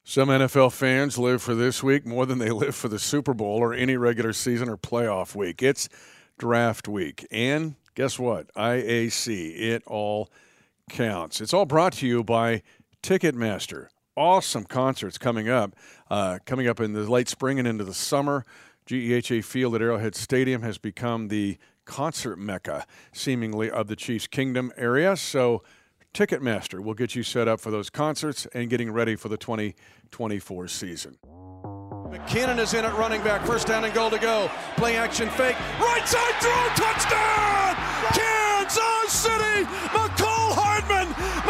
Some NFL fans live for this week more than they live for the Super Bowl or any regular season or playoff week. It's draft week. And guess what? IAC. It all counts. It's all brought to you by Ticketmaster. Awesome concerts coming up in the late spring and into the summer. GEHA Field at Arrowhead Stadium has become the concert mecca, seemingly, of the Chiefs Kingdom area. So Ticketmaster will get you set up for those concerts and getting ready for the 2024 season. McKinnon is in at running back. First down and goal to go. Play action fake. Right side throw. Touchdown! Kansas City! Mecole Hardman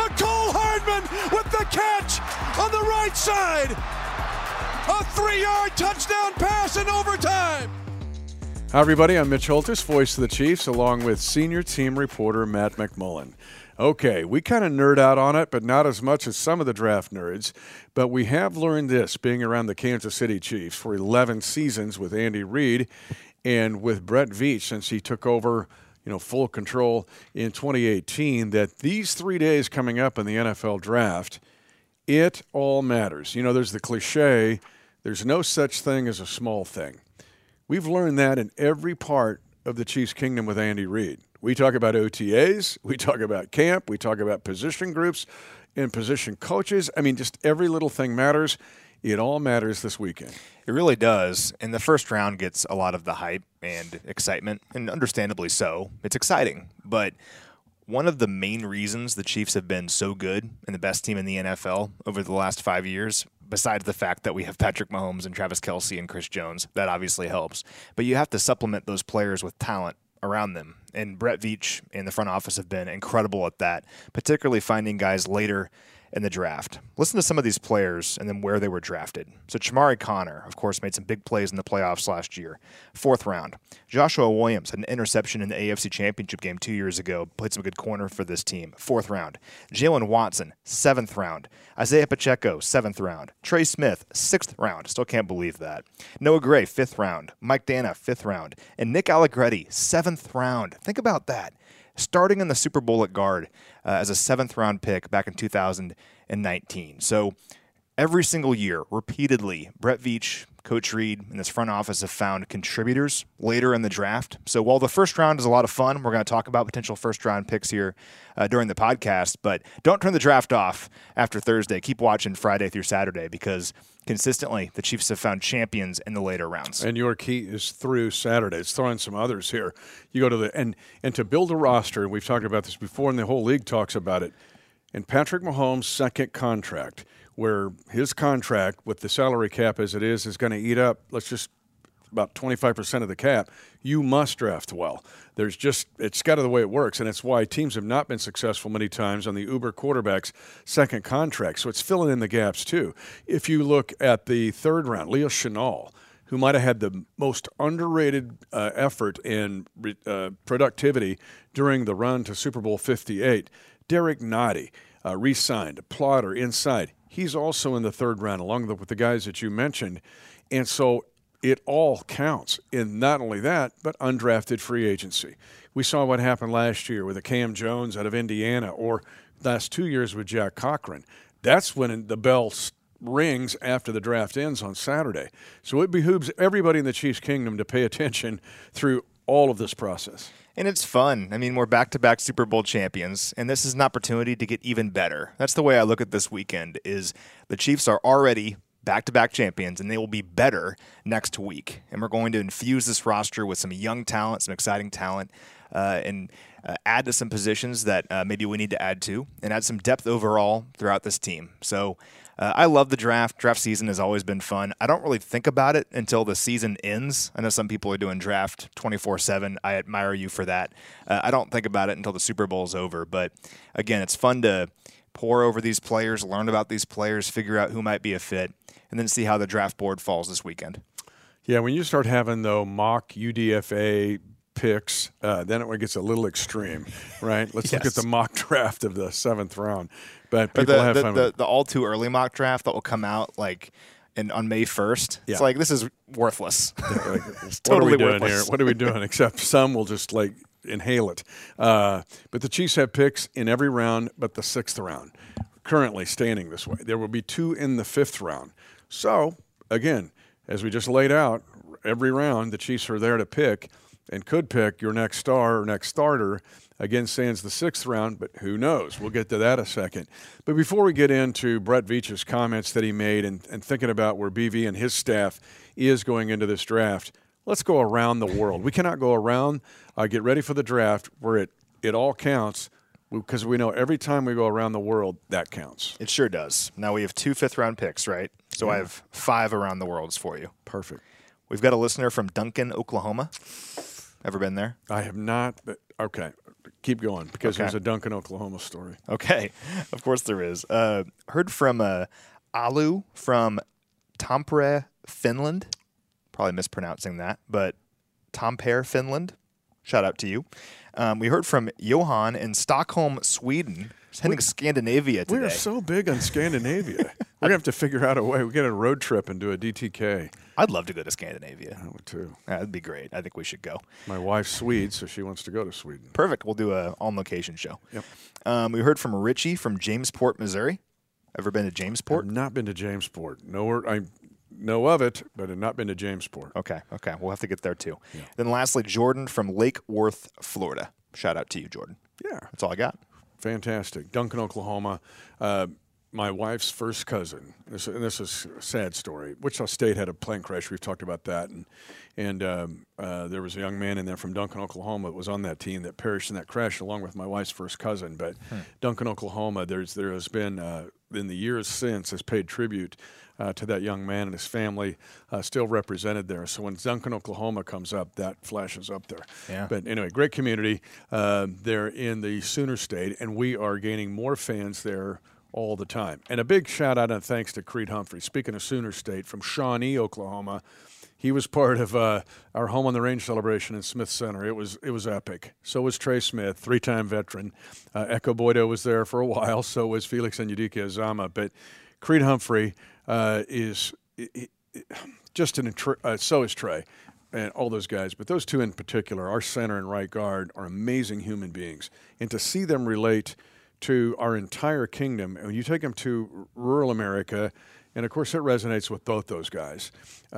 with the catch on the right side. A 3-yard touchdown pass in overtime. Hi, everybody. I'm Mitch Holthus, voice of the Chiefs, along with senior team reporter Matt McMullen. Okay, we kind of nerd out on it, but not as much as some of the draft nerds. But we have learned this, being around the Kansas City Chiefs for 11 seasons with Andy Reid and with Brett Veach since he took over, full control in 2018, that these 3 days coming up in the NFL draft, it all matters. There's the cliche, there's no such thing as a small thing. We've learned that in every part of the Chiefs Kingdom with Andy Reid. We talk about OTAs, we talk about camp, we talk about position groups and position coaches. Just every little thing matters. It all matters this weekend. It really does. And the first round gets a lot of the hype and excitement, and understandably so. It's exciting. But one of the main reasons the Chiefs have been so good and the best team in the NFL over the last 5 years, besides the fact that we have Patrick Mahomes and Travis Kelce and Chris Jones, that obviously helps. But you have to supplement those players with talent around them. And Brett Veach and the front office have been incredible at that, particularly finding guys later in the draft. Listen to some of these players and then where they were drafted. So Chamari Connor, of course, made some big plays in the playoffs last year. 4th round. Joshua Williams had an interception in the AFC Championship game 2 years ago. Played some good corner for this team. 4th round. Jalen Watson, 7th round. Isaiah Pacheco, 7th round. Trey Smith, 6th round. Still can't believe that. Noah Gray, 5th round. Mike Dana, 5th round. And Nick Allegretti, 7th round. Think about that. Starting in the Super Bowl at guard as a 7th round pick back in 2019. So every single year, repeatedly, Brett Veach, Coach Reid, and this front office have found contributors later in the draft. So while the first round is a lot of fun, we're going to talk about potential first-round picks here during the podcast, but don't turn the draft off after Thursday. Keep watching Friday through Saturday because consistently the Chiefs have found champions in the later rounds. And your key is through Saturday. It's throwing some others here. You go to and to build a roster, and we've talked about this before, and the whole league talks about it, and Patrick Mahomes' second contract, where his contract with the salary cap as it is going to eat up, about 25% of the cap. You must draft well. It's kind of the way it works, and it's why teams have not been successful many times on the Uber quarterback's second contract. So it's filling in the gaps too. If you look at the 3rd round, Leo Chenal, who might have had the most underrated effort and productivity during the run to Super Bowl 58, Derek Nottie, re-signed, a plotter inside. He's also in the 3rd round, along with the guys that you mentioned. And so it all counts in not only that, but undrafted free agency. We saw what happened last year with a Cam Jones out of Indiana, or last 2 years with Jack Cochran. That's when the bell rings after the draft ends on Saturday. So it behooves everybody in the Chiefs Kingdom to pay attention through all of this process. And it's fun. We're back-to-back Super Bowl champions, and this is an opportunity to get even better. That's the way I look at this weekend, is the Chiefs are already back-to-back champions, and they will be better next week. And we're going to infuse this roster with some young talent, some exciting talent, and add to some positions that maybe we need to add to, and add some depth overall throughout this team. So I love the draft. Draft season has always been fun. I don't really think about it until the season ends. I know some people are doing draft 24/7. I admire you for that. I don't think about it until the Super Bowl is over. But, again, it's fun to pore over these players, learn about these players, figure out who might be a fit, and then see how the draft board falls this weekend. Yeah, when you start having, mock UDFA picks, then it gets a little extreme, right? Let's look at the mock draft of the 7th round. But people have fun with the all too early mock draft that will come out on May 1st. Yeah. It's this is worthless. It's totally what are we doing worthless. here? What are we doing? Except some will just inhale it. But the Chiefs have picks in every round but the 6th round. currently standing this way. There will be 2 in the 5th round. So, again, as we just laid out, every round the Chiefs are there to pick and could pick your next star or next starter. Again, sans the 6th round, but who knows? We'll get to that a second. But before we get into Brett Veach's comments that he made and thinking about where BV and his staff is going into this draft, let's go around the world. We cannot go around, get ready for the draft where it all counts, because we know every time we go around the world, that counts. It sure does. Now we have 2 5th-round picks, right? So I have 5 around the worlds for you. Perfect. We've got a listener from Duncan, Oklahoma. Ever been there? I have not, but okay. Keep going, because there's a Duncan, Oklahoma story. Okay. Of course there is. Heard from Alu from Tampere, Finland. Probably mispronouncing that, but Tampere, Finland. Shout out to you. We heard from Johan in Stockholm, Sweden. He's heading Scandinavia today. We are so big on Scandinavia. We're going to have to figure out a way. We get a road trip and do a DTK. I'd love to go to Scandinavia. I would too. That'd be great. I think we should go. My wife's Swede, so she wants to go to Sweden. Perfect. We'll do a on-location show. Yep. We heard from Richie from Jamesport, Missouri. Ever been to Jamesport? I've not been to Jamesport. I know of it, but I've not been to Jamesport. Okay. We'll have to get there too. Yeah. Then lastly, Jordan from Lake Worth, Florida. Shout out to you, Jordan. Yeah. That's all I got. Fantastic. Duncan, Oklahoma. My wife's first cousin, this is a sad story. Wichita State had a plane crash. We've talked about that. And there was a young man in there from Duncan, Oklahoma that was on that team that perished in that crash along with my wife's first cousin. But Duncan, Oklahoma, there has been, in the years since, has paid tribute to that young man and his family, still represented there. So when Duncan, Oklahoma comes up, that flashes up there. Yeah. But anyway, great community there in the Sooner State, and we are gaining more fans there all the time. And a big shout out and thanks to Creed Humphrey. Speaking of Sooner State, from Shawnee, Oklahoma, he was part of our Home on the Range celebration in Smith Center. It was epic. So was Trey Smith, 3-time veteran. Echo Boydo was there for a while. So was Felix and Yudike Azama. But Creed Humphrey is just so is Trey and all those guys. But those two in particular, our center and right guard, are amazing human beings. And to see them relate to our entire kingdom, and when you take them to rural America, and of course it resonates with both those guys,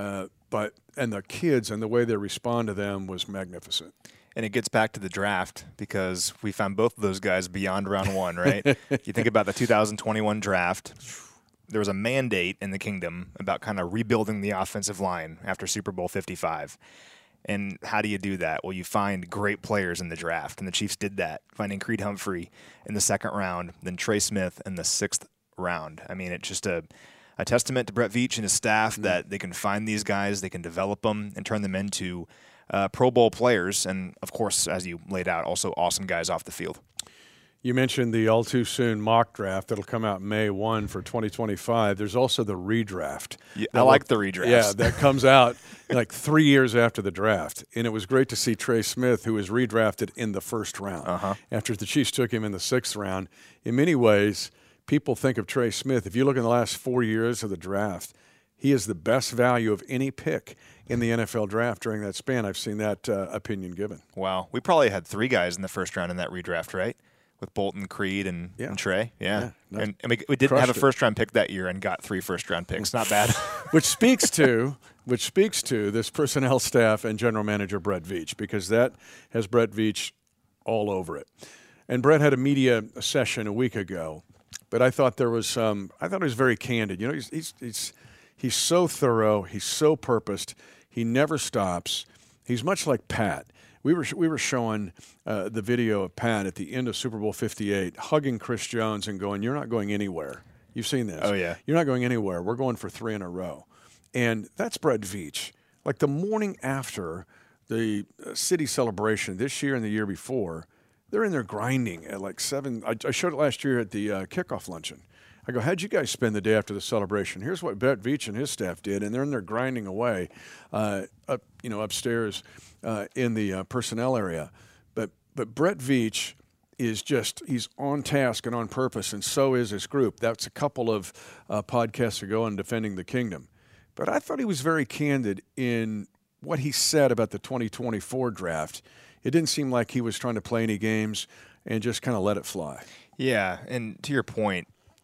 and the kids and the way they respond to them was magnificent. And it gets back to the draft, because we found both of those guys beyond round 1, right? You think about the 2021 draft, there was a mandate in the kingdom about kind of rebuilding the offensive line after Super Bowl 55. And how do you do that? Well, you find great players in the draft, and the Chiefs did that, finding Creed Humphrey in the 2nd round, then Trey Smith in the 6th round. I mean, it's just a testament to Brett Veach and his staff that they can find these guys, they can develop them, and turn them into Pro Bowl players. And, of course, as you laid out, also awesome guys off the field. You mentioned the all-too-soon mock draft that'll come out May 1 for 2025. There's also the redraft. Yeah, I like the redrafts. Yeah, that comes out like 3 years after the draft. And it was great to see Trey Smith, who was redrafted in the 1st round after the Chiefs took him in the 6th round. In many ways, people think of Trey Smith. If you look in the last 4 years of the draft, he is the best value of any pick in the NFL draft during that span. I've seen that opinion given. Wow. We probably had 3 guys in the 1st round in that redraft, right? With Bolton, Creed, and Trey. Yeah. And we didn't have a 1st-round pick that year and got 3 first-round picks. Not bad. which speaks to this personnel staff and general manager Brett Veach, because that has Brett Veach all over it. And Brett had a media session a week ago, but I thought he was very candid. You know, he's so thorough, he's so purposed, he never stops. He's much like Pat. We were showing the video of Pat at the end of Super Bowl 58 hugging Chris Jones and going, "You're not going anywhere." You've seen this. Oh, yeah. You're not going anywhere. We're going for 3 in a row. And that's Brett Veach. Like the morning after the city celebration this year and the year before, they're in there grinding at like 7. I showed it last year at the kickoff luncheon. I go, how'd you guys spend the day after the celebration? Here's what Brett Veach and his staff did, and they're in there grinding away upstairs in the personnel area. But Brett Veach is he's on task and on purpose, and so is his group. That's a couple of podcasts ago on Defending the Kingdom. But I thought he was very candid in what he said about the 2024 draft. It didn't seem like he was trying to play any games and just kind of let it fly. Yeah, and to your point,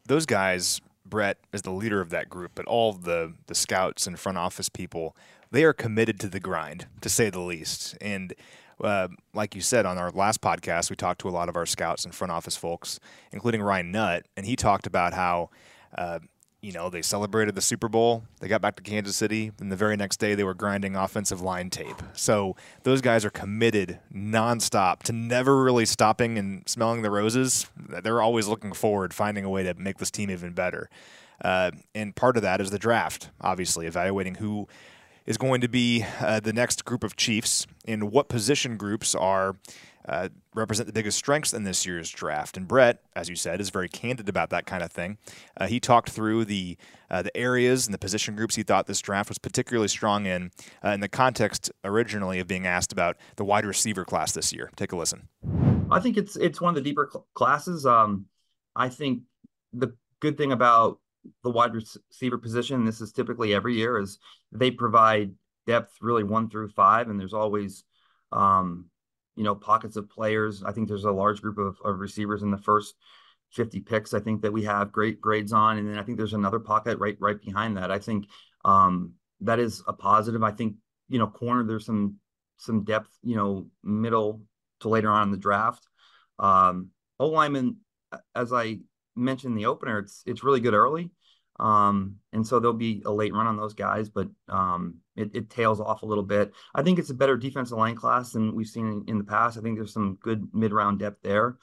those guys, Brett is the leader of that group, but all of the scouts and front office people, they are committed to the grind, to say the least. And like you said, on our last podcast, we talked to a lot of our scouts and front office folks, including Ryan Nutt, and he talked about how they celebrated the Super Bowl. They got back to Kansas City, and the very next day they were grinding offensive line tape. So those guys are committed nonstop to never really stopping and smelling the roses. They're always looking forward, finding a way to make this team even better. And part of that is the draft, obviously, evaluating who is going to be the next group of Chiefs and what position groups are represent the biggest strengths in this year's draft. And Brett, as you said, is very candid about that kind of thing. He talked through the areas and the position groups he thought this draft was particularly strong in the context originally of being asked about the wide receiver class this year. Take a listen. I think it's one of the deeper classes. I think the good thing about the wide receiver position, this is typically every year, is they provide depth really 1 through 5, and there's always pockets of players. I think there's a large group of receivers in the first 50 picks, I think, that we have great grades on. And then I think there's another pocket right behind that. I think that is a positive. I think, corner, there's some depth, middle to later on in the draft. O-lineman, as I mentioned in the opener, it's really good early. And so there'll be a late run on those guys, but it tails off a little bit. I think it's a better defensive line class than we've seen in the past. I think there's some good mid-round depth there.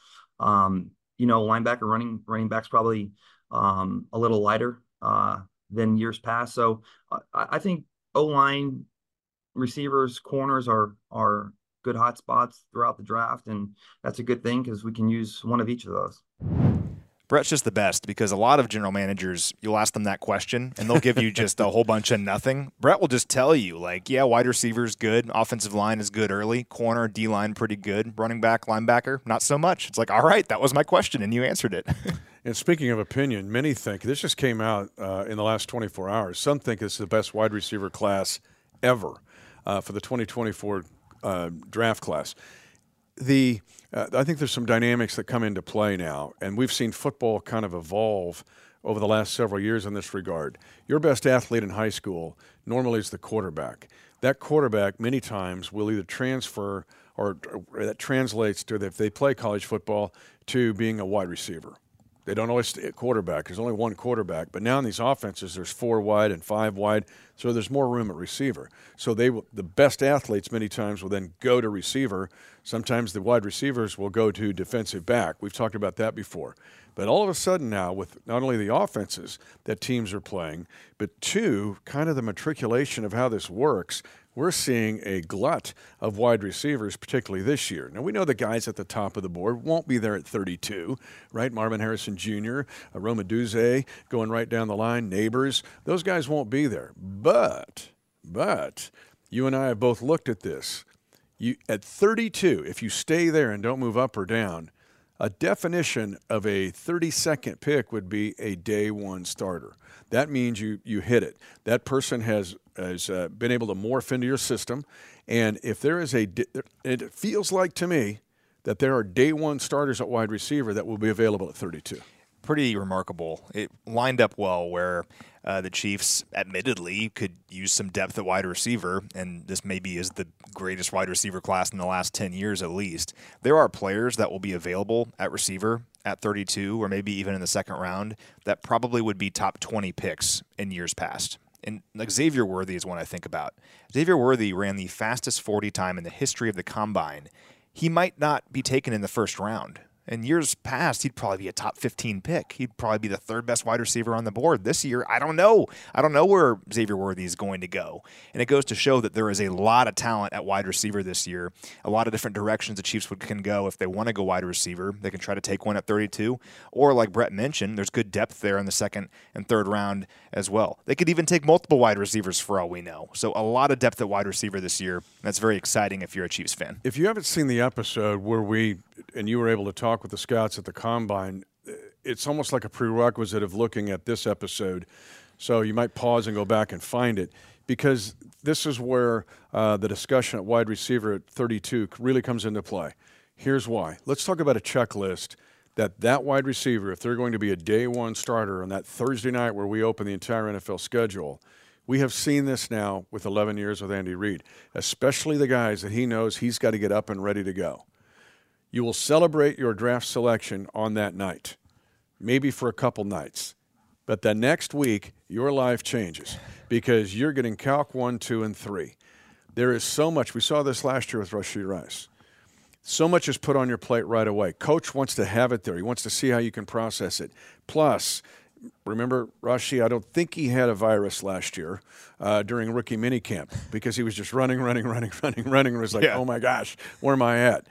Linebacker, running backs probably a little lighter than years past. So I think O-line, receivers, corners are good hot spots throughout the draft, and that's a good thing because we can use one of each of those. Brett's just the best because a lot of general managers, you'll ask them that question, and they'll give you just a whole bunch of nothing. Brett will just tell you, wide receiver's good, offensive line is good early, corner, D-line pretty good, running back, linebacker, not so much. It's like, all right, that was my question, and you answered it. And speaking of opinion, many think, this just came out in the last 24 hours, some think it's the best wide receiver class ever for the 2024 draft class. I think there's some dynamics that come into play now, and we've seen football kind of evolve over the last several years in this regard. Your best athlete in high school normally is the quarterback. That quarterback many times will either transfer or that translates to, if they play college football, to being a wide receiver. They don't always stay at quarterback. There's only one quarterback. But now in these offenses, there's 4 wide and 5 wide, so there's more room at receiver. So the best athletes many times will then go to receiver. Sometimes the wide receivers will go to defensive back. We've talked about that before. But all of a sudden now, with not only the offenses that teams are playing, but 2, kind of the matriculation of how this works, we're seeing a glut of wide receivers, particularly this year. Now, we know the guys at the top of the board won't be there at 32, right? Marvin Harrison Jr., Rome Odunze going right down the line, Neighbors. Those guys won't be there. But you and I have both looked at this. At 32, if you stay there and don't move up or down, a definition of a 32nd pick would be a day 1 starter. That means you hit it. That person has been able to morph into your system. And if there is it feels like to me that there are day 1 starters at wide receiver that will be available at 32. Pretty remarkable. It lined up well where the Chiefs admittedly could use some depth at wide receiver, and this maybe is the greatest wide receiver class in the last 10 years at least. There are players that will be available at receiver at 32 or maybe even in the second round that probably would be top 20 picks in years past. And Xavier Worthy is one I think about. Xavier Worthy ran the fastest 40 time in the history of the Combine. He might not be taken in the first round. In years past, he'd probably be a top 15 pick. He'd probably be the 3rd best wide receiver on the board. This year, I don't know. I don't know where Xavier Worthy is going to go. And it goes to show that there is a lot of talent at wide receiver this year, a lot of different directions the Chiefs can go if they want to go wide receiver. They can try to take one at 32. Or like Brett mentioned, there's good depth there in the 2nd and 3rd round as well. They could even take multiple wide receivers for all we know. So a lot of depth at wide receiver this year. That's very exciting if you're a Chiefs fan. If you haven't seen the episode where you were able to talk with the scouts at the Combine, it's almost like a prerequisite of looking at this episode. So you might pause and go back and find it, because this is where the discussion at wide receiver at 32 really comes into play. Here's why. Let's talk about a checklist that wide receiver, if they're going to be a day one starter on that Thursday night where we open the entire NFL schedule, we have seen this now with 11 years with Andy Reid, especially the guys that he knows he's got to get up and ready to go. You will celebrate your draft selection on that night, maybe for a couple nights. But the next week, your life changes because you're getting Calc 1, 2, and 3. There is so much. We saw this last year with Rashee Rice. So much is put on your plate right away. Coach wants to have it there. He wants to see how you can process it. Plus, remember, Rashee, I don't think he had a virus last year during rookie minicamp because he was just running. It was like, Oh, my gosh, where am I at?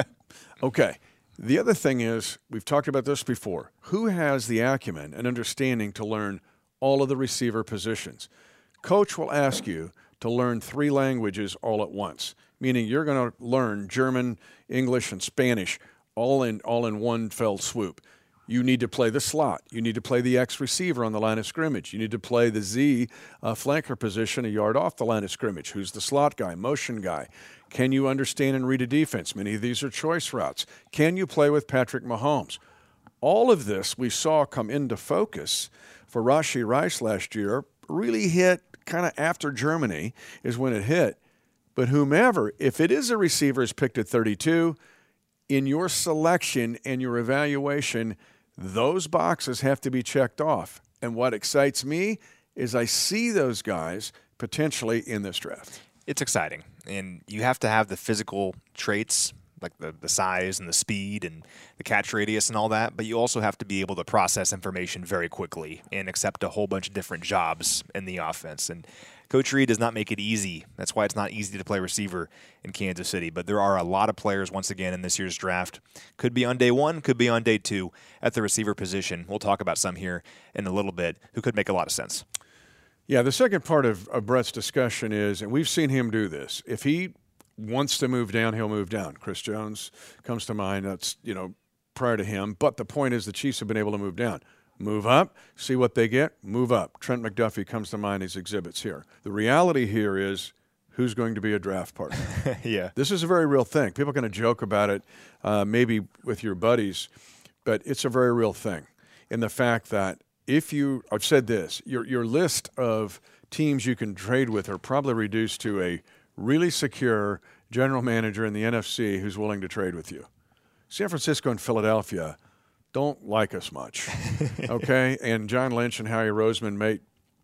Okay. The other thing is, we've talked about this before, who has the acumen and understanding to learn all of the receiver positions? Coach will ask you to learn 3 languages all at once, meaning you're going to learn German, English, and Spanish all in one fell swoop. You need to play the slot. You need to play the X receiver on the line of scrimmage. You need to play the Z flanker position a yard off the line of scrimmage. Who's the slot guy, motion guy? Can you understand and read a defense? Many of these are choice routes. Can you play with Patrick Mahomes? All of this we saw come into focus for Rashee Rice last year, really hit kind of after Germany is when it hit. But whomever, if it is a receiver is picked at 32, in your selection and your evaluation, those boxes have to be checked off. And what excites me is I see those guys potentially in this draft. It's exciting, and you have to have the physical traits, like the size and the speed and the catch radius and all that, but you also have to be able to process information very quickly and accept a whole bunch of different jobs in the offense. And Coach Reid does not make it easy. That's why it's not easy to play receiver in Kansas City. But there are a lot of players, once again, in this year's draft. Could be on day 1, could be on day 2 at the receiver position. We'll talk about some here in a little bit who could make a lot of sense. Yeah, the second part of Brett's discussion is, and we've seen him do this, if he wants to move down, he'll move down. Chris Jones comes to mind. That's, prior to him. But the point is the Chiefs have been able to move down. Move up, see what they get, move up. Trent McDuffie comes to mind, his exhibits here. The reality here is who's going to be a draft partner. Yeah. This is a very real thing. People are going to joke about it maybe with your buddies, but it's a very real thing. In the fact that I've said this, your list of teams you can trade with are probably reduced to a really secure general manager in the NFC who's willing to trade with you. San Francisco and Philadelphia don't like us much, okay? And John Lynch and Howie Roseman may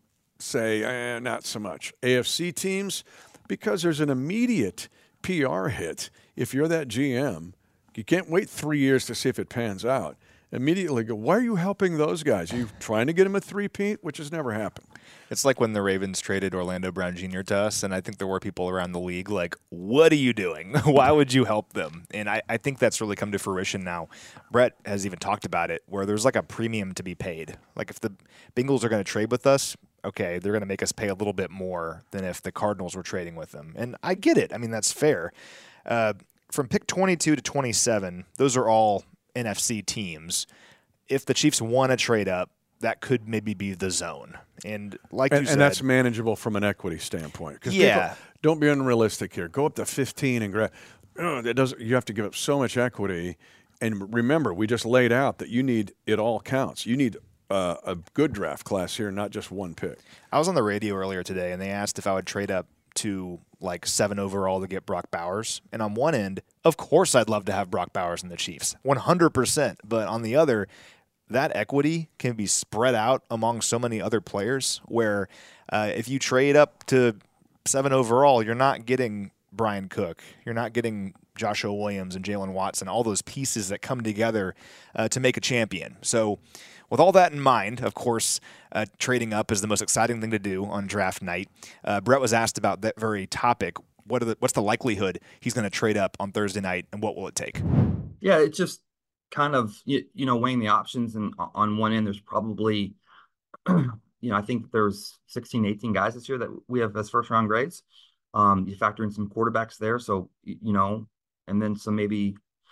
say, not so much. AFC teams, because there's an immediate PR hit. If you're that GM, you can't wait 3 years to see if it pans out. Immediately go, why are you helping those guys? Are you trying to get them a three-peat, which has never happened? It's like when the Ravens traded Orlando Brown Jr. to us, and I think there were people around the league like, what are you doing? Why would you help them? And I think that's really come to fruition now. Brett has even talked about it, where there's like a premium to be paid. Like if the Bengals are going to trade with us, okay, they're going to make us pay a little bit more than if the Cardinals were trading with them. And I get it. I mean, that's fair. From pick 22 to 27, those are all NFC teams. If the Chiefs want to trade up, that could maybe be the zone. And like you said, and that's manageable from an equity standpoint. Yeah. People, don't be unrealistic here. Go up to 15 and grab. You have to give up so much equity. And remember, we just laid out that you need it all counts. You need a good draft class here, not just one pick. I was on the radio earlier today, and they asked if I would trade up to like 7 overall to get Brock Bowers. And on one end, of course I'd love to have Brock Bowers in the Chiefs, 100%. But on the other, that equity can be spread out among so many other players where if you trade up to 7 overall, you're not getting Brian Cook. You're not getting Joshua Williams and Jalen Watson, all those pieces that come together to make a champion. So with all that in mind, of course, trading up is the most exciting thing to do on draft night. Brett was asked about that very topic. What's the likelihood he's going to trade up on Thursday night, and what will it take? Yeah, it's just kind of, weighing the options. And on one end, there's probably, I think there's 16, 18 guys this year that we have as first-round grades. You factor in some quarterbacks there. So, and then some maybe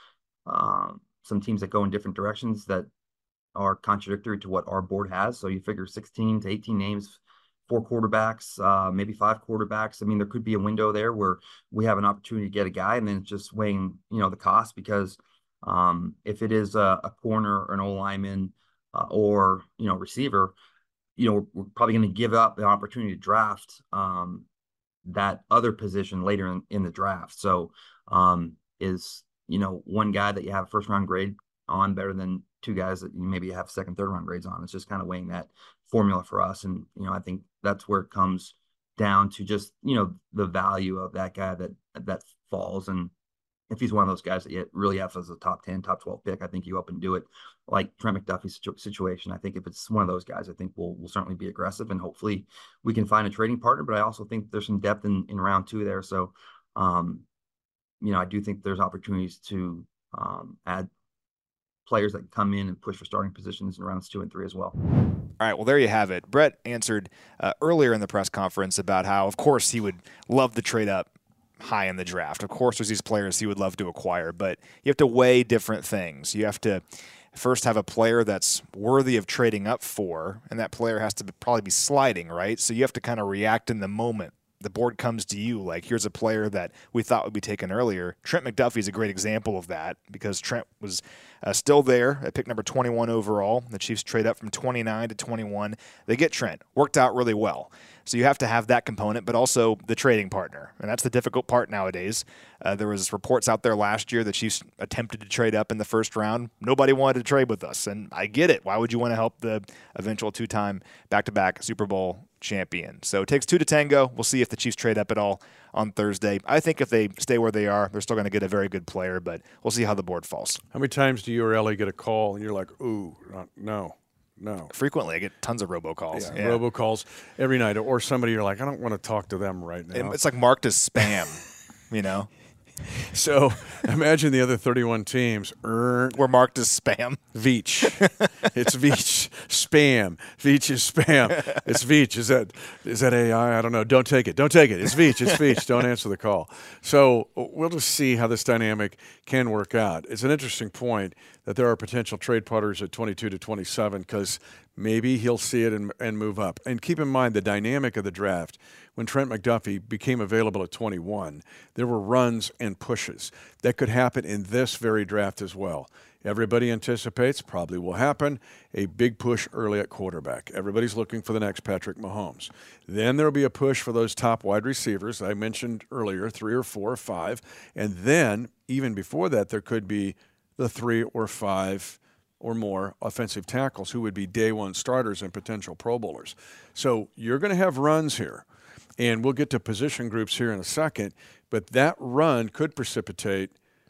some teams that go in different directions that are contradictory to what our board has. So you figure 16 to 18 names, 4 quarterbacks, maybe 5 quarterbacks. I mean, there could be a window there where we have an opportunity to get a guy, and then it's just weighing, the cost, because If it is a corner or an O lineman or receiver, we're probably going to give up the opportunity to draft that other position later in the draft. So is one guy that you have a first round grade on better than two guys that you maybe have second, third round grades on? It's just kind of weighing that formula for us. And, I think that's where it comes down to just, the value of that guy that falls. And if he's one of those guys that you really have as a top 10, top 12 pick, I think you up and do it like Trent McDuffie's situation. I think if it's one of those guys, I think we'll certainly be aggressive and hopefully we can find a trading partner. But I also think there's some depth in round 2 there. So, I do think there's opportunities to add players that can come in and push for starting positions in rounds 2 and 3 as well. All right, well, there you have it. Brett answered earlier in the press conference about how, of course, he would love to trade up high in the draft. Of course, there's these players he would love to acquire, but you have to weigh different things. You have to first have a player that's worthy of trading up for, and that player has to probably be sliding, right? So you have to kind of react in the moment. The board comes to you like, here's a player that we thought would be taken earlier. Trent McDuffie is a great example of that because Trent was still there at pick number 21 overall. The Chiefs trade up from 29 to 21. They get Trent. Worked out really well. So you have to have that component, but also the trading partner. And that's the difficult part nowadays. There was reports out there last year that Chiefs attempted to trade up in the first round. Nobody wanted to trade with us, and I get it. Why would you want to help the eventual 2-time back-to-back Super Bowl champion? So it takes 2 to tango. We'll see if the Chiefs trade up at all on Thursday. I think if they stay where they are, they're still going to get a very good player, but we'll see how the board falls. How many times do you or Ellie get a call and you're like, ooh, no? Frequently. I get tons of robocalls. Yeah. Robocalls every night. Or somebody you're like, I don't want to talk to them right now. It's like marked as spam, So imagine the other 31 teams. We're marked as spam. Veach. It's Veach. Spam. Veach is spam. It's Veach. Is that AI? I don't know. Don't take it. It's Veach. It's Veach. Don't answer the call. So we'll just see how this dynamic can work out. It's an interesting point that there are potential trade partners at 22 to 27 because maybe he'll see it and move up. And keep in mind the dynamic of the draft. When Trent McDuffie became available at 21, there were runs and pushes. That could happen in this very draft as well. Everybody anticipates, probably will happen, a big push early at quarterback. Everybody's looking for the next Patrick Mahomes. Then there will be a push for those top wide receivers I mentioned earlier, 3 or 4 or 5. And then, even before that, there could be the 3 or 5 or more offensive tackles who would be day one starters and potential Pro Bowlers. So you're going to have runs here. And we'll get to position groups here in a second, but that run could precipitate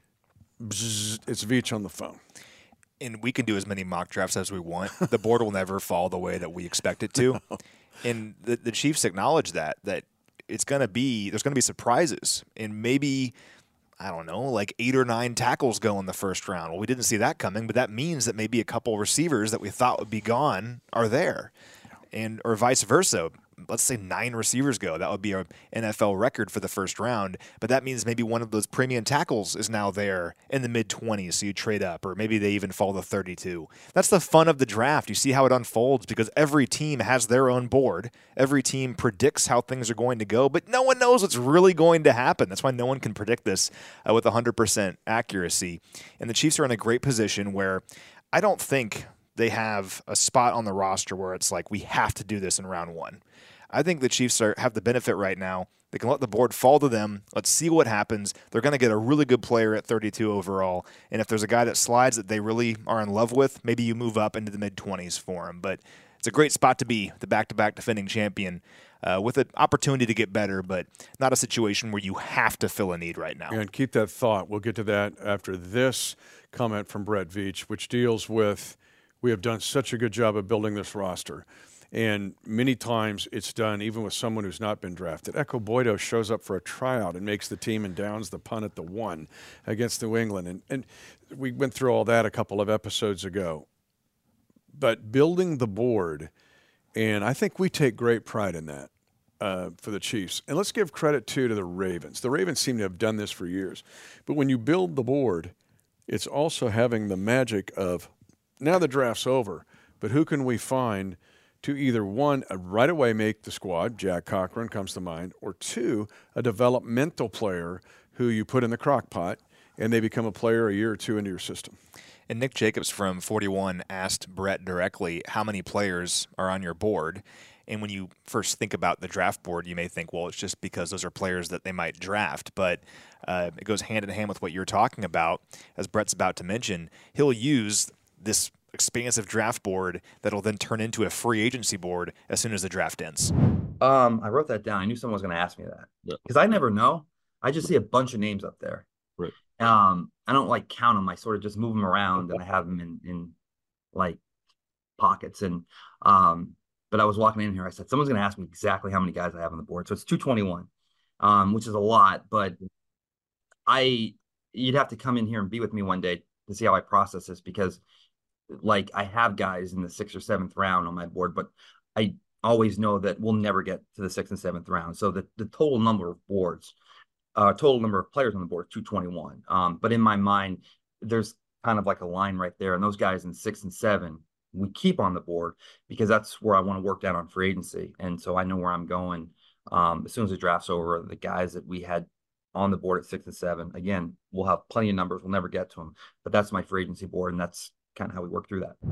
it's Veach on the phone. And we can do as many mock drafts as we want. The board will never fall the way that we expect it to. No. And the Chiefs acknowledge that there's going to be surprises. And maybe, I don't know, like 8 or 9 tackles go in the first round. Well, we didn't see that coming, but that means that maybe a couple receivers that we thought would be gone are there. Or vice versa. Let's say 9 receivers go. That would be an NFL record for the first round. But that means maybe one of those premium tackles is now there in the mid-20s, so you trade up. Or maybe they even fall to 32. That's the fun of the draft. You see how it unfolds because every team has their own board. Every team predicts how things are going to go, but no one knows what's really going to happen. That's why no one can predict this with 100% accuracy. And the Chiefs are in a great position where I don't think they have a spot on the roster where it's like, we have to do this in round 1. I think the Chiefs have the benefit right now. They can let the board fall to them. Let's see what happens. They're going to get a really good player at 32 overall. And if there's a guy that slides that they really are in love with, maybe you move up into the mid-20s for him. But it's a great spot to be, the back-to-back defending champion, with an opportunity to get better, but not a situation where you have to fill a need right now. And keep that thought. We'll get to that after this comment from Brett Veach, which deals with we have done such a good job of building this roster. And many times it's done even with someone who's not been drafted. Echo Boydo shows up for a tryout and makes the team and downs the punt at the 1 against New England. And we went through all that a couple of episodes ago. But building the board, and I think we take great pride in that for the Chiefs. And let's give credit, too, to the Ravens. The Ravens seem to have done this for years. But when you build the board, it's also having the magic of now the draft's over, but who can we find to either, 1, right away make the squad, Jack Cochran comes to mind, or 2, a developmental player who you put in the crock pot and they become a player a year or two into your system. And Nick Jacobs from 41 asked Brett directly, how many players are on your board? And when you first think about the draft board, you may think, well, it's just because those are players that they might draft. But it goes hand in hand with what you're talking about. As Brett's about to mention, he'll use this expansive draft board that'll then turn into a free agency board as soon as the draft ends. I wrote that down. I knew someone was going to ask me that because I never know. I just see a bunch of names up there. Right. I don't like count them. I sort of just move them around and I have them in like pockets. And but I was walking in here. I said, someone's going to ask me exactly how many guys I have on the board. So it's 221, which is a lot. But you'd have to come in here and be with me one day to see how I process this, because like I have guys in the 6th or 7th round on my board, but I always know that we'll never get to the 6th and 7th round. So the total number of boards, total number of players on the board, 221. But in my mind, there's kind of like a line right there. And those guys in 6 and 7, we keep on the board because that's where I want to work down on free agency. And so I know where I'm going. As soon as the draft's over, the guys that we had on the board at 6 and 7, again, we'll have plenty of numbers. We'll never get to them, but that's my free agency board. And that's kind of how we work through that.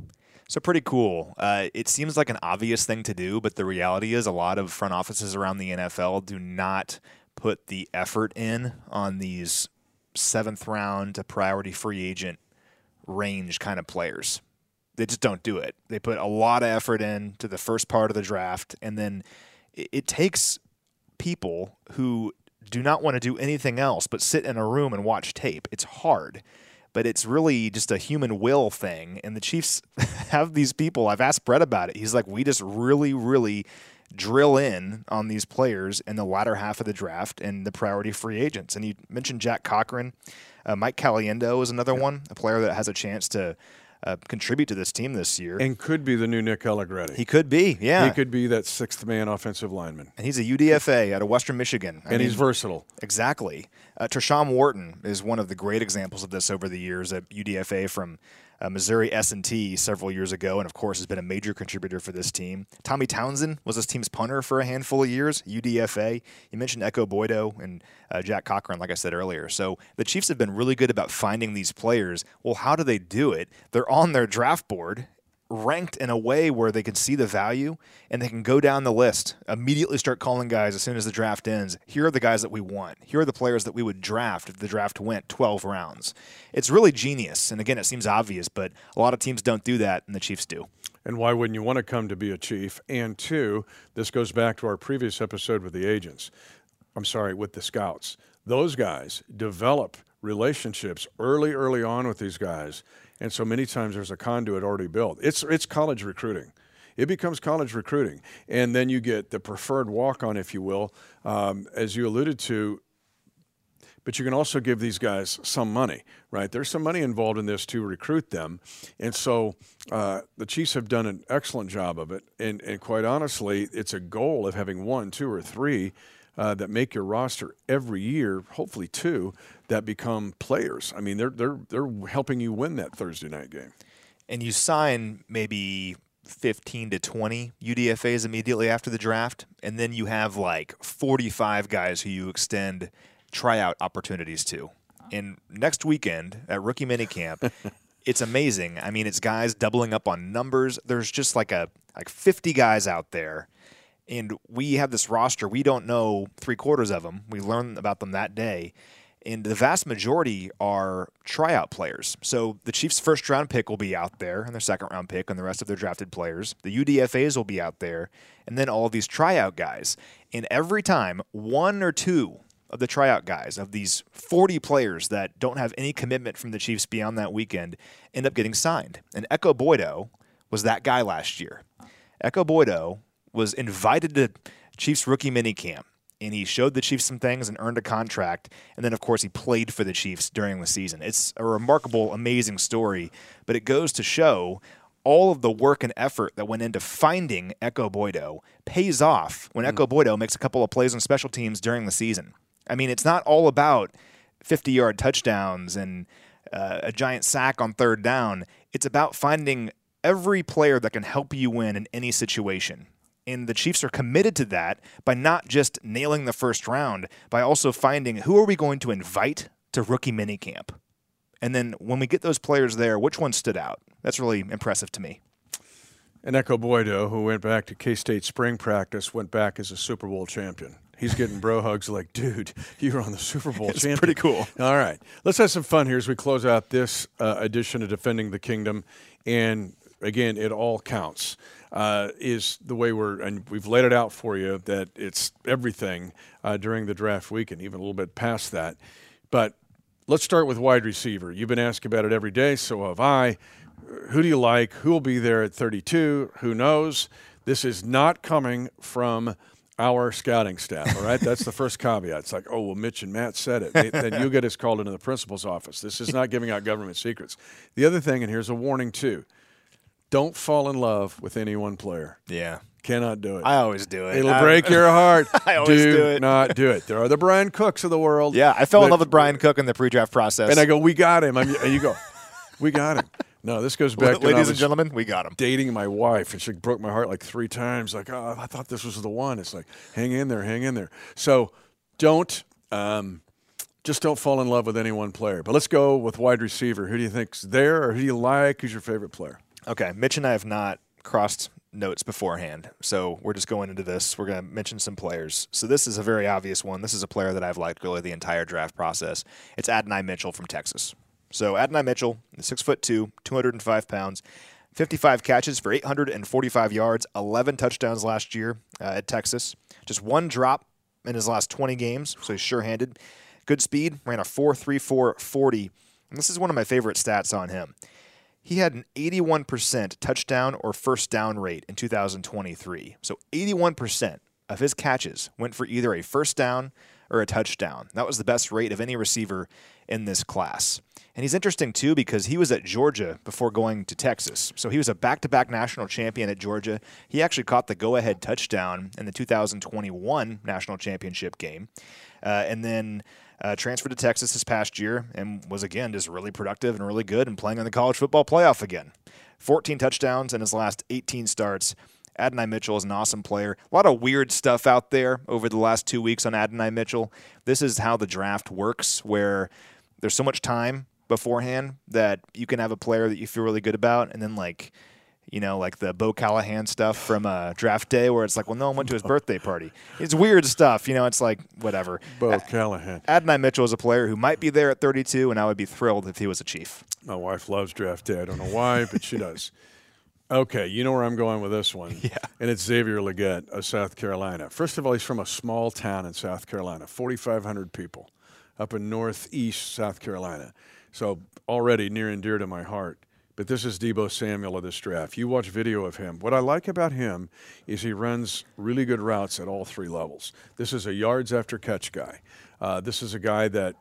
So pretty cool. It seems like an obvious thing to do, but the reality is a lot of front offices around the NFL do not put the effort in on these 7th round to priority free agent range kind of players. They just don't do it. They put a lot of effort into the first part of the draft, and then it takes people who do not want to do anything else but sit in a room and watch tape. It's hard, but it's really just a human will thing, and the Chiefs have these people. I've asked Brett about it. He's like, we just really, really drill in on these players in the latter half of the draft and the priority free agents. And you mentioned Jack Cochran. Mike Caliendo is another one, a player that has a chance to contribute to this team this year. And could be the new Nick Allegretti. He could be, yeah. He could be that 6th man offensive lineman. And he's a UDFA out of Western Michigan. I mean, he's versatile. Exactly. Tershawn Wharton is one of the great examples of this over the years, a UDFA from Missouri S&T several years ago, and of course has been a major contributor for this team. Tommy Townsend was this team's punter for a handful of years, UDFA. You mentioned Echo Boydo and Jack Cochran, like I said earlier. So the Chiefs have been really good about finding these players. Well, how do they do it? They're on their draft board, ranked in a way where they can see the value and they can go down the list, immediately start calling guys as soon as the draft ends. Here are the guys that we want. Here are the players that we would draft if the draft went 12 rounds. It's really genius. And again, it seems obvious, but a lot of teams don't do that, and the Chiefs do. And why wouldn't you want to come to be a Chief? And two, this goes back to our previous episode with the agents. With the scouts. Those guys develop relationships early on with these guys. And so many times there's a conduit already built. It's college recruiting. It becomes college recruiting. And then you get the preferred walk-on, if you will, as you alluded to. But you can also give these guys some money, right? There's some money involved in this to recruit them. And so the Chiefs have done an excellent job of it. And quite honestly, it's a goal of having 1, 2, or 3 that make your roster every year, hopefully 2, that become players. I mean, they're helping you win that Thursday night game. And you sign maybe 15 to 20 UDFAs immediately after the draft, and then you have like 45 guys who you extend tryout opportunities to. And next weekend at rookie minicamp, it's amazing. I mean, it's guys doubling up on numbers. There's just like 50 guys out there. And we have this roster. We don't know 3/4 of them. We learn about them that day. And the vast majority are tryout players. So the Chiefs' first-round pick will be out there, and their second-round pick, and the rest of their drafted players. The UDFAs will be out there, and then all of these tryout guys. And every time, 1 or 2 of the tryout guys, of these 40 players that don't have any commitment from the Chiefs beyond that weekend, end up getting signed. And Echo Boydo was that guy last year. Echo Boydo was invited to Chiefs rookie minicamp, and he showed the Chiefs some things and earned a contract, and then, of course, he played for the Chiefs during the season. It's a remarkable, amazing story, but it goes to show all of the work and effort that went into finding Echo Boydo pays off when Echo Boydo makes a couple of plays on special teams during the season. I mean, it's not all about 50-yard touchdowns and a giant sack on third down. It's about finding every player that can help you win in any situation. And the Chiefs are committed to that by not just nailing the first round, by also finding who are we going to invite to rookie minicamp. And then when we get those players there, which one stood out? That's really impressive to me. And Echo Boydo, who went back to K-State spring practice, went back as a Super Bowl champion. He's getting bro hugs like, dude, you were on the Super Bowl champion. It's pretty cool. All right. Let's have some fun here as we close out this edition of Defending the Kingdom. And, again, it all counts. Is the way we've laid it out for you that it's everything during the draft week and even a little bit past that. But let's start with wide receiver. You've been asked about it every day, so have I. Who do you like? Who will be there at 32? Who knows? This is not coming from our scouting staff, all right? That's the first caveat. It's like, oh, well, Mitch and Matt said it. Then you get us called into the principal's office. This is not giving out government secrets. The other thing, and here's a warning too, don't fall in love with any one player. Yeah. Cannot do it. I always do it. It'll break your heart. I always do it. Not do it. There are the Brian Cooks of the world. Yeah, I fell in love with Brian Cook in the pre-draft process. And I go, we got him. And you go, we got him. No, this goes back to ladies and gentlemen, we got him. Dating my wife, and she broke my heart like 3 times. Like, oh, I thought this was the one. It's like, hang in there, hang in there. So just don't fall in love with any one player. But let's go with wide receiver. Who do you think's there, or who do you like? Who's your favorite player? Okay, Mitch and I have not crossed notes beforehand, so we're just going into this. We're going to mention some players. So this is a very obvious one. This is a player that I've liked really the entire draft process. It's Adonai Mitchell from Texas. So Adonai Mitchell, 6'2", 205 pounds, 55 catches for 845 yards, 11 touchdowns last year at Texas. Just 1 drop in his last 20 games, so he's sure-handed. Good speed, ran a 4.34 40, and this is one of my favorite stats on him. He had an 81% touchdown or first down rate in 2023. So 81% of his catches went for either a first down or a touchdown. That was the best rate of any receiver in this class. And he's interesting, too, because he was at Georgia before going to Texas. So he was a back-to-back national champion at Georgia. He actually caught the go-ahead touchdown in the 2021 national championship game. And then transferred to Texas this past year and was, again, just really productive and really good and playing in the college football playoff again. 14 touchdowns in his last 18 starts. Adonai Mitchell is an awesome player. A lot of weird stuff out there over the last 2 weeks on Adonai Mitchell. This is how the draft works, where there's so much time beforehand that you can have a player that you feel really good about, and then like the Bo Callahan stuff from draft day where it's like, well, no one went to his birthday party. It's weird stuff. It's like, whatever. Bo Callahan. Adonai Mitchell is a player who might be there at 32, and I would be thrilled if he was a Chief. My wife loves draft day. I don't know why, but she does. Okay, you know where I'm going with this one. Yeah. And it's Xavier Legette of South Carolina. First of all, he's from a small town in South Carolina, 4,500 people up in northeast South Carolina. So already near and dear to my heart. But this is Deebo Samuel of this draft. You watch video of him. What I like about him is he runs really good routes at all 3 levels. This is a yards after catch guy. This is a guy that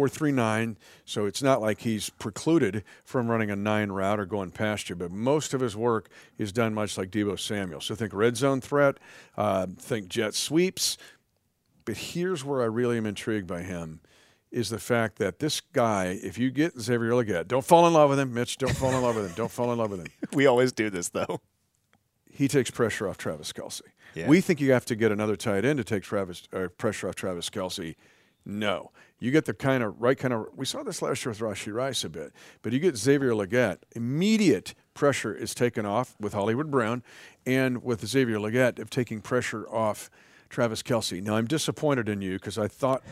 4.39, so it's not like he's precluded from running a 9 route or going past you, but most of his work is done much like Deebo Samuel. So think red zone threat, think jet sweeps. But here's where I really am intrigued by him is the fact that this guy, if you get Xavier Legette, don't fall in love with him, Mitch, don't fall in love with him, don't fall in love with him. We always do this, though. He takes pressure off Travis Kelce. Yeah. We think you have to get another tight end to take pressure off Travis Kelce. No. You get the right kind of – we saw this last year with Rashee Rice a bit. But you get Xavier Legette, immediate pressure is taken off with Hollywood Brown and with Xavier Legette of taking pressure off Travis Kelce. Now, I'm disappointed in you because I thought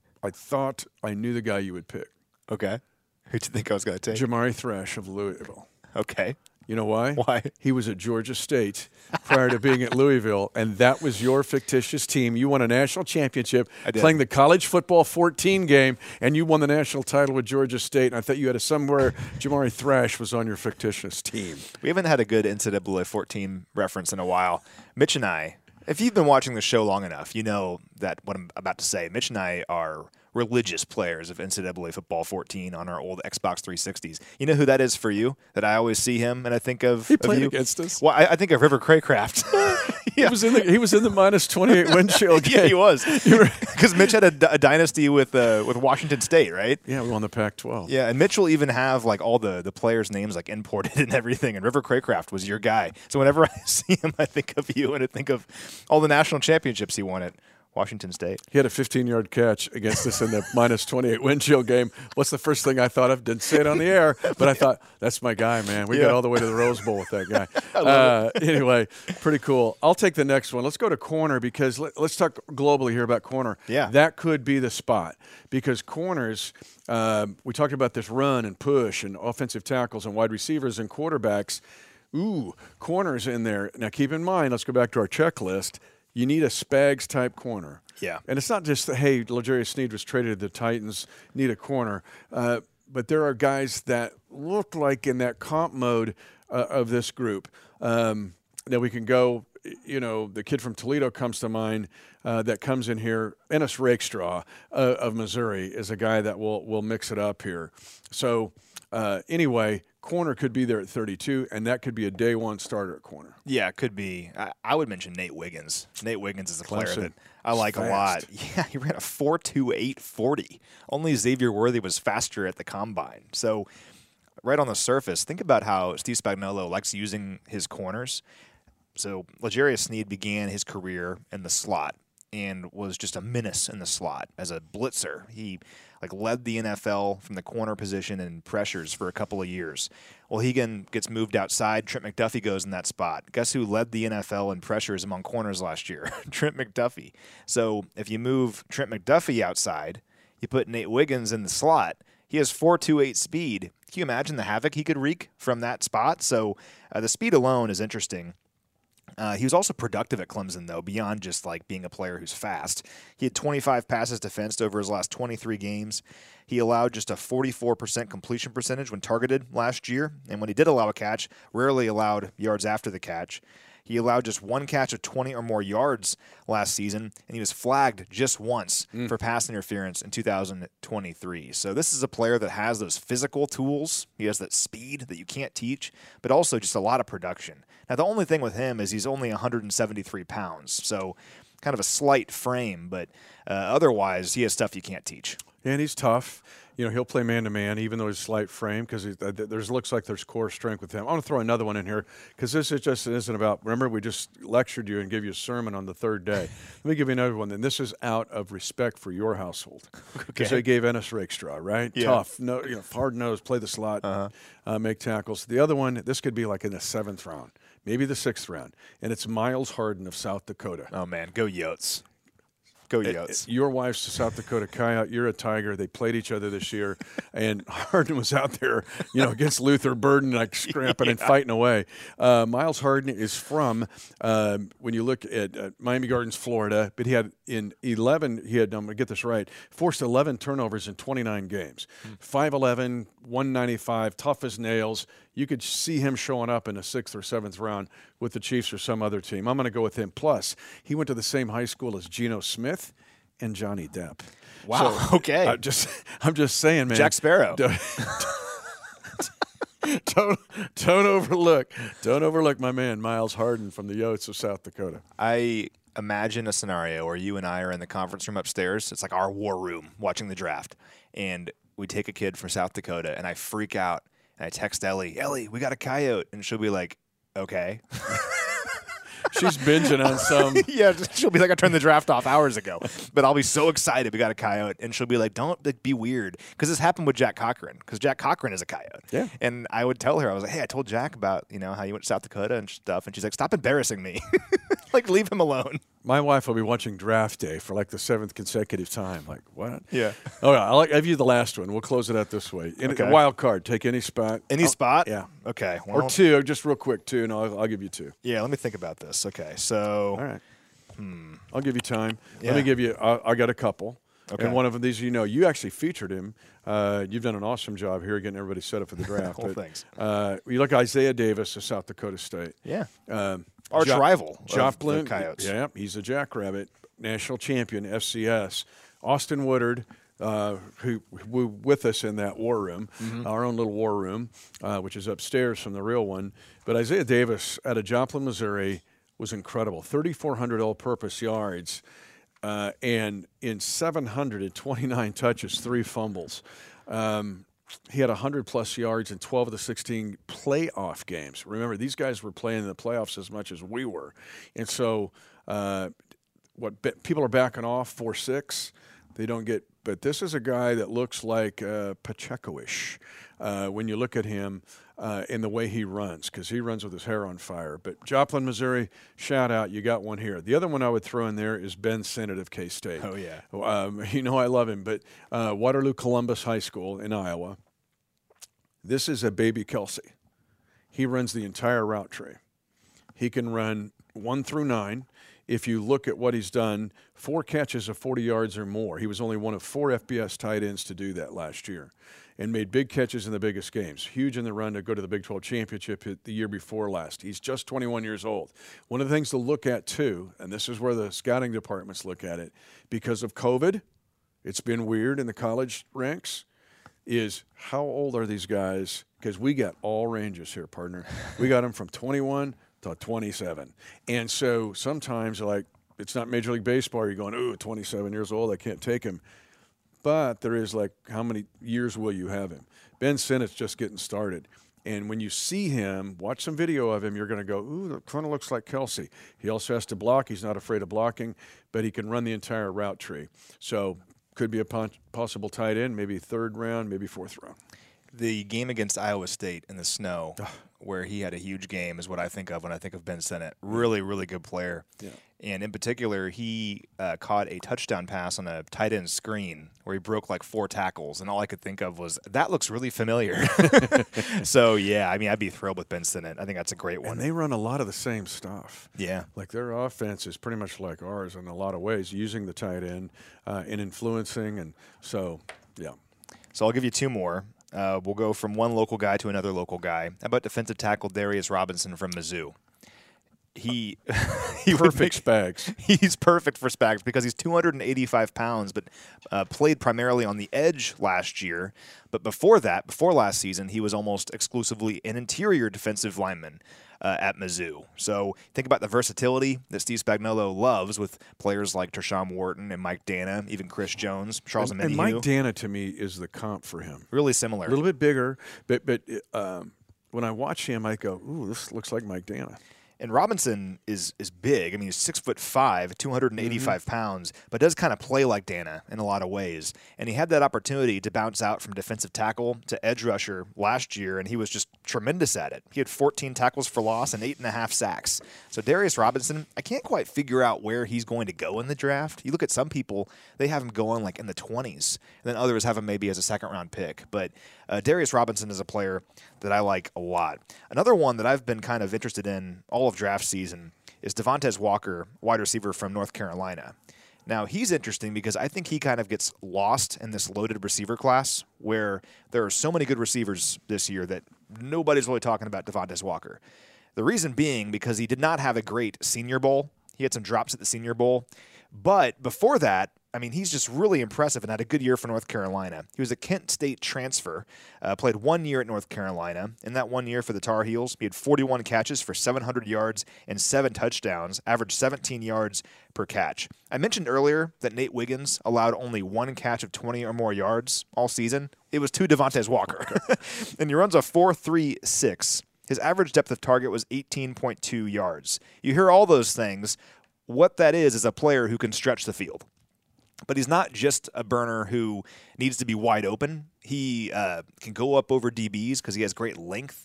I knew the guy you would pick. Okay. Who do you think I was going to take? Jamari Thrash of Louisville. Okay. You know why? Why? He was at Georgia State prior to being at Louisville, and that was your fictitious team. You won a national championship playing the college football 14 game, and you won the national title with Georgia State. And I thought you had somewhere Jamari Thrash was on your fictitious team. We haven't had a good NCAA 14 reference in a while. Mitch and I, if you've been watching the show long enough, you know that what I'm about to say. Mitch and I are religious players of NCAA Football 14 on our old Xbox 360s. You know who that is for you? That I always see him and I think of He played you? against us. Well, I think of River Craycraft. Yeah. He was in the minus 28 wind chill game. Yeah, he was. Because Mitch had a dynasty with Washington State, right? Yeah, we won the Pac-12. Yeah, and Mitch will even have like all the players' names like imported and everything. And River Craycraft was your guy. So whenever I see him, I think of you and I think of all the national championships he won at Washington State. He had a 15-yard catch against us in the minus 28 wind chill game. What's the first thing I thought of? Didn't say it on the air, but I thought, that's my guy, man. We got all the way to the Rose Bowl with that guy. Anyway, pretty cool. I'll take the next one. Let's go to corner because let's talk globally here about corner. Yeah. That could be the spot because corners, we talked about this run and push and offensive tackles and wide receivers and quarterbacks. Ooh, corners in there. Now, keep in mind, let's go back to our checklist. You need a Spags-type corner. Yeah. And it's not just, hey, L'Jarius Sneed was traded to the Titans, need a corner. But there are guys that look like in that comp mode of this group that we can go, the kid from Toledo comes to mind that comes in here. Ennis Rakestraw of Missouri is a guy that will mix it up here. So anyway, corner could be there at 32, and that could be a day one starter at corner. Yeah, it could be. I would mention Nate Wiggins. Nate Wiggins is a player Clemson. that I like a lot. Yeah, he ran a 4.28 40. Only Xavier Worthy was faster at the combine. So right on the surface, think about how Steve Spagnuolo likes using his corners. So L'Jarius Sneed began his career in the slot and was just a menace in the slot as a blitzer. He led the NFL from the corner position in pressures for a couple of years. Well, Hegan gets moved outside. Trent McDuffie goes in that spot. Guess who led the NFL in pressures among corners last year? Trent McDuffie. So if you move Trent McDuffie outside, you put Nate Wiggins in the slot, he has 4.28 speed. Can you imagine the havoc he could wreak from that spot? So the speed alone is interesting. He was also productive at Clemson, though, beyond just being a player who's fast. He had 25 passes defensed over his last 23 games. He allowed just a 44% completion percentage when targeted last year, and when he did allow a catch, rarely allowed yards after the catch. He allowed just one catch of 20 or more yards last season, and he was flagged just once for pass interference in 2023. So this is a player that has those physical tools. He has that speed that you can't teach, but also just a lot of production. Now, the only thing with him is he's only 173 pounds, so kind of a slight frame, but otherwise he has stuff you can't teach. And he's tough. He'll play man-to-man, even though he's slight frame, because looks like there's core strength with him. I want to throw another one in here, because this isn't about – remember, we just lectured you and gave you a sermon on the third day. Let me give you another one, and this is out of respect for your household. Because they gave Ennis Rakestraw, right? Yeah. Tough, hard-nosed, play the slot, make tackles. The other one, this could be in the 7th round, maybe the 6th round, and it's Miles Harden of South Dakota. Oh, man, go Yotes. Go Yotes. Your wife's a South Dakota Coyote. You're a Tiger. They played each other this year, and Harden was out there, against Luther Burden, scrapping and fighting away. Miles Harden is from, when you look at Miami Gardens, Florida, but he had in 11. He had, I'm gonna get this right, forced 11 turnovers in 29 games. 5'11", 195, tough as nails. You could see him showing up in the 6th or 7th round with the Chiefs or some other team. I'm going to go with him. Plus, he went to the same high school as Geno Smith and Johnny Depp. Wow. So, okay. I'm just saying, man. Jack Sparrow. Don't overlook my man Miles Harden from the Yotes of South Dakota. I imagine a scenario where you and I are in the conference room upstairs. It's like our war room watching the draft, and we take a kid from South Dakota, and I freak out. And I text Ellie, we got a coyote. And she'll be like, okay. She's binging on some. Yeah, she'll be like, I turned the draft off hours ago. But I'll be so excited we got a coyote. And she'll be like, don't be weird. Because this happened with Jack Cochran. Because Jack Cochran is a coyote. Yeah. And I would tell her, I was like, hey, I told Jack about, how you went to South Dakota and stuff. And she's like, stop embarrassing me. Leave him alone. My wife will be watching Draft Day for the 7th consecutive time. What? Yeah. Oh, yeah. I'll give you the last one. We'll close it out this way. Okay. Wild card. Take any spot. Any spot? Yeah. Okay. Well, or two. Just real quick, two, and I'll give you two. Yeah, let me think about this. Okay, so. All right. I'll give you time. Yeah. Let me give you. I got a couple. Okay. And one of these, you actually featured him. You've done an awesome job here getting everybody set up for the draft. Well, thanks. You look Isaiah Davis of South Dakota State. Yeah. Arch rival of Joplin, the Coyotes. Yeah, he's a Jackrabbit, national champion, FCS. Austin Woodard, who with us in that war room, our own little war room, which is upstairs from the real one. But Isaiah Davis out of Joplin, Missouri, was incredible. 3,400 all-purpose yards, and in 729 touches, 3 fumbles. He had 100-plus yards in 12 of the 16 playoff games. Remember, these guys were playing in the playoffs as much as we were. And so people are backing off 4.6. They don't get, but this is a guy that looks like Pacheco-ish when you look at him in the way he runs, because he runs with his hair on fire. But Joplin, Missouri, shout out, you got one here. The other one I would throw in there is Ben Sinnott of K-State. Oh, yeah. I love him, but Waterloo Columbus High School in Iowa. This is a baby Kelsey. He runs the entire route tree. He can run 1 through 9. If you look at what he's done, 4 catches of 40 yards or more. He was only one of 4 FBS tight ends to do that last year and made big catches in the biggest games. Huge in the run to go to the Big 12 championship the year before last. He's just 21 years old. One of the things to look at, too, and this is where the scouting departments look at it, because of COVID, it's been weird in the college ranks, is how old are these guys? Because we got all ranges here, partner. We got them from 21 to 27. And so sometimes, like, it's not Major League Baseball. You're going, ooh, 27 years old, I can't take him. But there is, like, how many years will you have him? Ben Sinnott's just getting started. And when you see him, watch some video of him, you're going to go, ooh, that kind of looks like Kelsey. He also has to block. He's not afraid of blocking, but he can run the entire route tree. So could be a possible tight end, maybe 3rd round, maybe 4th round. The game against Iowa State in the snow, where he had a huge game, is what I think of when I think of Ben Sinnott. Really, really good player. Yeah. And in particular, he caught a touchdown pass on a tight end screen where he broke like 4 tackles. And all I could think of was, that looks really familiar. So, yeah, I mean, I'd be thrilled with Ben Sinnott. I think that's a great one. And they run a lot of the same stuff. Yeah. Like their offense is pretty much like ours in a lot of ways, using the tight end and influencing. And so, yeah. So I'll give you 2 more. We'll go from one local guy to another local guy. How about defensive tackle Darius Robinson from Mizzou? He perfect Spags. He's perfect for Spags because he's 285 pounds, but played primarily on the edge last year. But before last season, he was almost exclusively an interior defensive lineman at Mizzou. So think about the versatility that Steve Spagnuolo loves with players like Tershawn Wharton and Mike Dana, even Chris Jones, Charles Omenihu. And Mike Dana, to me, is the comp for him. Really similar. A little bit bigger, but when I watch him, I go, ooh, this looks like Mike Dana. And Robinson is big. I mean, he's 6'5", 285 pounds, but does kind of play like Dana in a lot of ways. And he had that opportunity to bounce out from defensive tackle to edge rusher last year, and he was just tremendous at it. He had 14 tackles for loss and 8.5 sacks. So Darius Robinson, I can't quite figure out where he's going to go in the draft. You look at some people, they have him going like in the 20s, and then others have him maybe as a second-round pick. But Darius Robinson is a player that I like a lot. Another one that I've been kind of interested in all of draft season is Devontae Walker, wide receiver from North Carolina. Now, he's interesting because I think he kind of gets lost in this loaded receiver class where there are so many good receivers this year that nobody's really talking about Devontae Walker. The reason being because he did not have a great Senior Bowl. He had some drops at the Senior Bowl. But before that, I mean, he's just really impressive and had a good year for North Carolina. He was a Kent State transfer, played 1 year at North Carolina. In that 1 year for the Tar Heels, he had 41 catches for 700 yards and 7 touchdowns, averaged 17 yards per catch. I mentioned earlier that Nate Wiggins allowed only 1 catch of 20 or more yards all season. It was to Devontae Walker. And he runs a 4.36. His average depth of target was 18.2 yards. You hear all those things. What that is a player who can stretch the field. But he's not just a burner who needs to be wide open. He can go up over DBs because he has great length.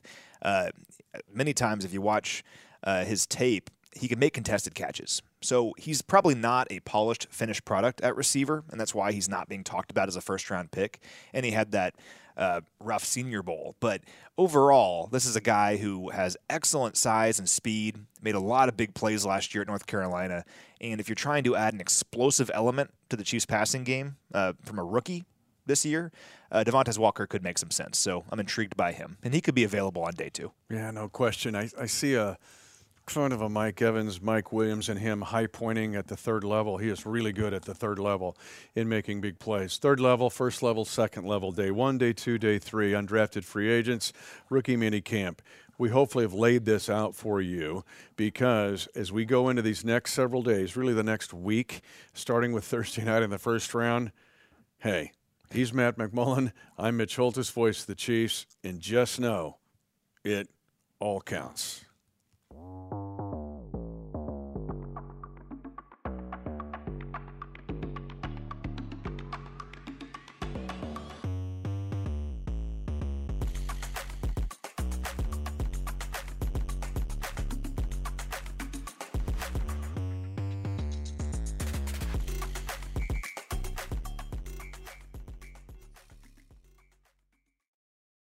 Many times if you watch his tape, he can make contested catches. So he's probably not a polished, finished product at receiver, and that's why he's not being talked about as a first-round pick. And he had that rough Senior Bowl. But overall, this is a guy who has excellent size and speed, made a lot of big plays last year at North Carolina. And if you're trying to add an explosive element to the Chiefs passing game from a rookie this year, Devontae Walker could make some sense. So I'm intrigued by him. And he could be available on day 2. Yeah, no question. I see a kind of a Mike Evans, Mike Williams, and him high pointing at the 3rd level. He is really good at the 3rd level in making big plays. 3rd level, 1st level, 2nd level, day 1, day 2, day 3, undrafted free agents, rookie mini camp. We hopefully have laid this out for you because as we go into these next several days, really the next week, starting with Thursday night in the 1st round, hey, he's Matt McMullen. I'm Mitch Holthus, voice of the Chiefs, and just know it all counts.